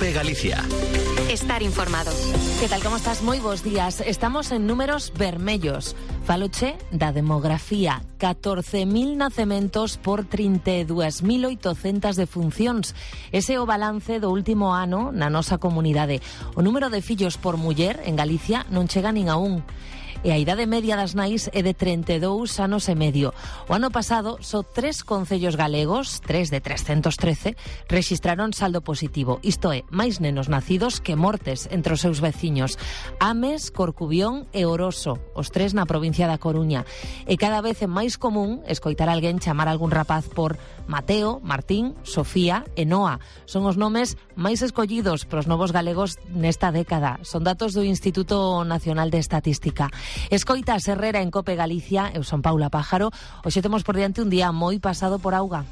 COPE Galicia. Estar informado. Que tal, como estás? Moi bons días. Estamos en números vermellos. Faloche da demografía. 14.000 nacementos por 32.800 defuncións. Ese é o balance do último ano na nosa comunidade. O número de fillos por muller en Galicia non chega nin a 1. E a idade media das nais é de 32 anos e medio. O ano pasado, só 3 concellos galegos, 3 de 313, rexistraron saldo positivo. Isto é, máis nenos nacidos que mortes entre os seus veciños. Ames, Corcubión e Oroso, os 3 na provincia da Coruña. E cada vez é máis común escoitar alguén chamar algún rapaz por Mateo, Martín, Sofía e Noa. Son os nomes máis escollidos pros novos galegos nesta década. Son datos do Instituto Nacional de Estatística. Escoita Herrera en COPE Galicia. Eu son Paula Pájaro. Hoxe temos por diante un día moi pasado por auga.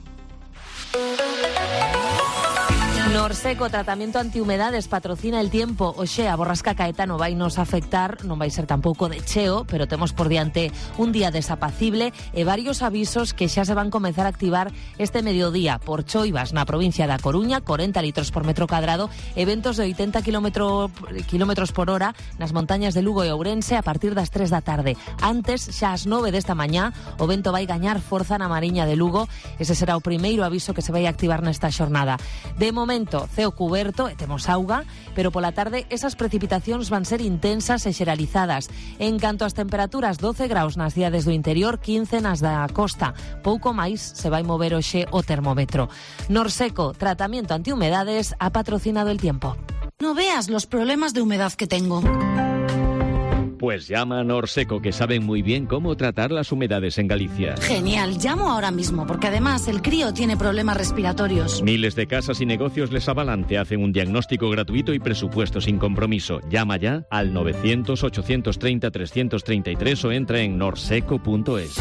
Norseco, tratamento antihumedades, patrocina El Tiempo. Oxe, a borrasca Caeta non vai nos afectar, non vai ser tampouco de cheo, pero temos por diante un día desapacible e varios avisos que xa se van comezar a activar este mediodía. Por choivas na provincia da Coruña, 40 litros por metro cuadrado, e ventos de 80 kilómetros por hora nas montañas de Lugo e Ourense a partir das 3 da tarde. Antes, xa ás 9 desta mañá, o vento vai gañar forza na Mariña de Lugo. Ese será o primeiro aviso que se vai activar nesta xornada. De momento, ceo cuberto e temos auga, pero pola tarde esas precipitacións van ser intensas e xeralizadas. En canto ás temperaturas, 12 graus nas cidades do interior, 15 nas da costa. Pouco máis se vai mover hoxe o termómetro. Norseco, tratamiento antihumedades, ha patrocinado El Tiempo. No veas los problemas de humedad que tengo. Pues llama a Norseco, que saben muy bien cómo tratar las humedades en Galicia. Genial, llamo ahora mismo, porque además el crío tiene problemas respiratorios. Miles de casas y negocios les avalan, te hacen un diagnóstico gratuito y presupuesto sin compromiso. Llama ya al 900-830-333 o entra en norseco.es.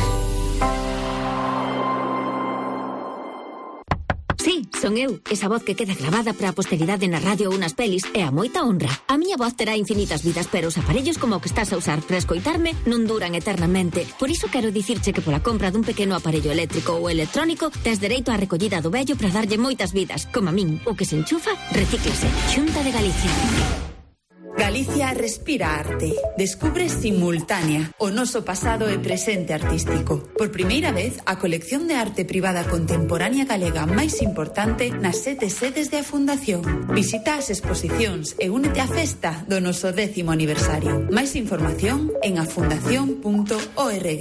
Sí, son eu, esa voz que queda grabada para a posteridade na radio ou nas pelis é a moita honra. A miña voz terá infinitas vidas, pero os aparellos como o que estás a usar para escoitarme non duran eternamente. Por iso quero dicirche que pola compra dun pequeno aparello eléctrico ou electrónico tes dereito á recollida do vello para darlle moitas vidas. Como a min, o que se enchufa, recíclase. Xunta de Galicia. Galicia respira arte. Descubre Simultánea, o noso pasado e presente artístico. Por primeira vez, a colección de arte privada contemporánea galega máis importante nas 7 sedes da Fundación. Visita as exposicións e únete á festa do noso 10º aniversario. Máis información en afundación.org.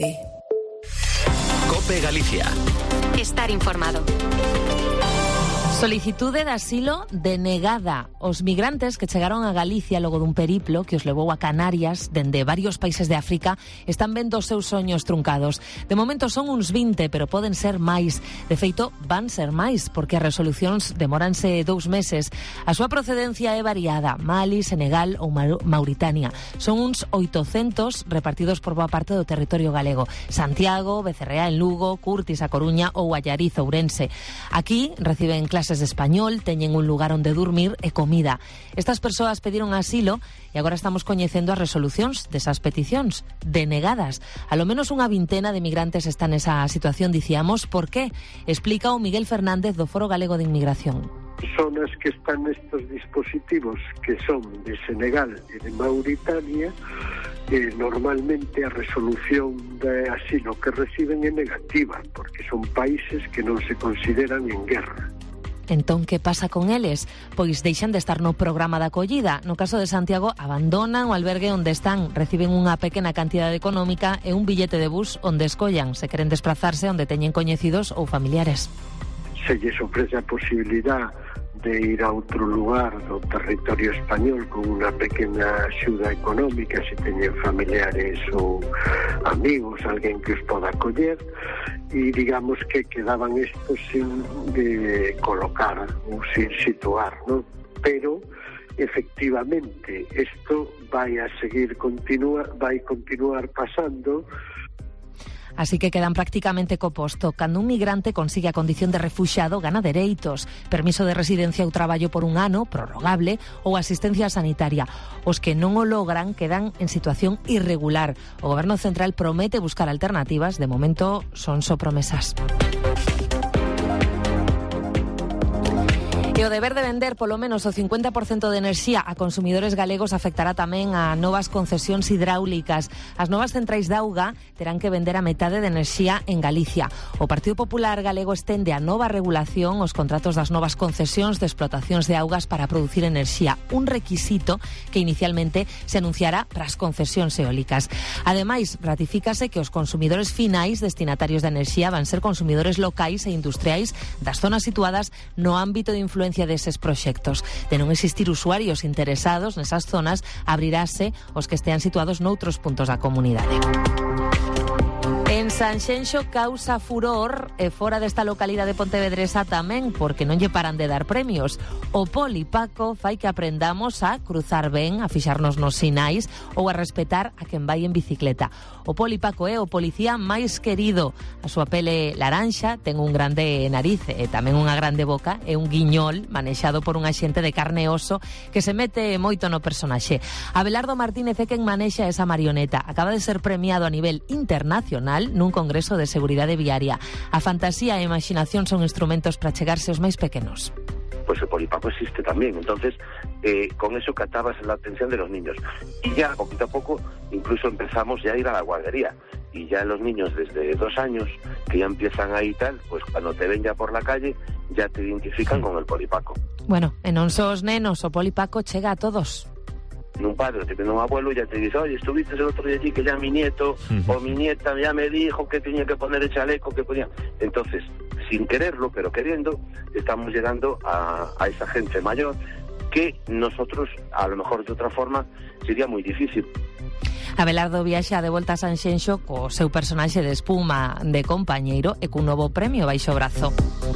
COPE Galicia. Estar informado. Solicitude de asilo denegada. Os migrantes que chegaron a Galicia logo dun periplo que os levou a Canarias dende varios países de África están vendo os seus soños truncados. De momento son uns 20, pero poden ser máis. De feito, van ser máis, porque as resolucións demoranse 2 meses. A súa procedencia é variada: Mali, Senegal ou Mauritania. Son uns 800 repartidos por boa parte do territorio galego. Santiago, Becerrea en Lugo, Curtis a Coruña ou Allariz Ourense. Aquí reciben clases de español, teñen un lugar onde dormir e comida. Estas persoas pediron asilo e agora estamos coñecendo as resolucións desas peticións denegadas. A lo menos unha vintena de migrantes están nesa situación, dicíamos. Por qué? Explica o Miguel Fernández do Foro Galego de Inmigración. Personas que están nestos dispositivos, que son de Senegal e de Mauritania, normalmente a resolución de asilo que reciben é negativa, porque son países que non se consideran en guerra. Entón, que pasa con eles? Pois deixan de estar no programa de acollida. No caso de Santiago, abandonan o albergue onde están, reciben unha pequena cantidade económica e un billete de bus onde escollan se queren desplazarse onde teñen coñecidos ou familiares. Se lles ofrece a posibilidad de ir a outro lugar do territorio español con unha pequena axuda económica, se teñen familiares ou amigos, alguén que os poda acoller, e digamos que quedaban estos sin colocar ou sin situar, ¿no? Pero efectivamente isto vai continuar pasando. Así que quedan prácticamente co posto. Cando un migrante consigue a condición de refuxiado, gana dereitos, permiso de residencia ou traballo por 1 ano, prorrogable, ou asistencia sanitaria. Os que non o logran quedan en situación irregular. O Goberno Central promete buscar alternativas, de momento son só promesas. E E o deber de vender polo menos o 50% de enerxía a consumidores galegos afectará tamén a novas concesións hidráulicas. As novas centrais de auga terán que vender a metade de enerxía en Galicia. O Partido Popular galego estende a nova regulación os contratos das novas concesións de explotacións de augas para producir enerxía, un requisito que inicialmente se anunciará para as concesións eólicas. Ademais, ratifícase que os consumidores finais destinatarios de enerxía van ser consumidores locais e industriais das zonas situadas no ámbito de influencia deses proxectos. De non existir usuarios interesados nesas zonas, abrirase os que estean situados noutros puntos da comunidade. En Sanxenxo causa furor e fora desta localidade pontevedresa tamén, porque non lle paran de dar premios. O Polipaco fai que aprendamos a cruzar ben, a fixarnos nos sinais ou a respetar a quen vai en bicicleta. O Polipaco é o policía máis querido. A súa pele laranxa ten un grande nariz e tamén unha grande boca e un guiñol manexado por un axente de carne e oso que se mete moito no personaxe. Abelardo Martínez é quen manexa esa marioneta. Acaba de ser premiado a nivel internacional nun congreso de seguridade viaria. A fantasía e a imaginación son instrumentos para chegarse aos máis pequenos. Pues el Polipaco existe también, entonces con eso captabas la atención de los niños y ya poquito a poco incluso empezamos ya a ir a la guardería y ya los niños desde 2 años que ya empiezan ahí tal, pues cuando te ven ya por la calle ya te identifican con el Polipaco. Bueno, e non só os nenos, o Polipaco chega a todos. Un padre te viene un abuelo y ya te dice, oye, estuviste el otro día allí que ya mi nieto o mi nieta ya me dijo que tenía que poner el chaleco, que ponía. Entonces, sin quererlo, pero queriendo, estamos llegando a esa gente mayor que nosotros, a lo mejor de otra forma, sería muy difícil. Abelardo viaxa de volta a Sanxenxo co seu personaxe de espuma de compañeiro e cun novo premio baixo o brazo.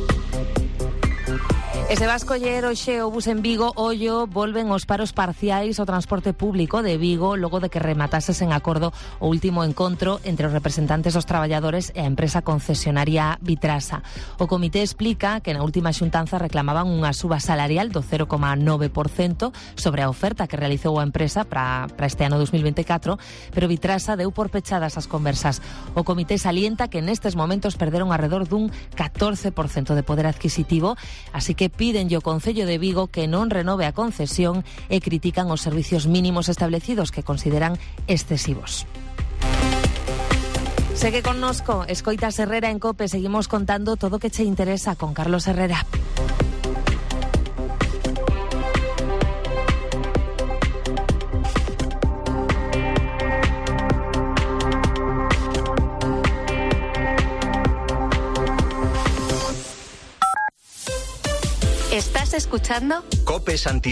E se vas coller hoxe o bus en Vigo, ollo, volven os paros parciais ao transporte público de Vigo logo de que rematases en acordo o último encontro entre os representantes dos traballadores e a empresa concesionaria Vitrasa. O comité explica que na última xuntanza reclamaban unha suba salarial do 0,9% sobre a oferta que realizou a empresa para este ano 2024, pero Vitrasa deu por pechadas as conversas. O comité salienta que nestes momentos perderon alrededor dun 14% de poder adquisitivo, así que pídenlle ao Concello de Vigo que non renove a concesión e critican os servicios mínimos establecidos que consideran excesivos. Segue connosco, escoitas Herrera en COPE, seguimos contando todo o que che interesa con Carlos Herrera. ¿Estás escuchando? COPE Santiago.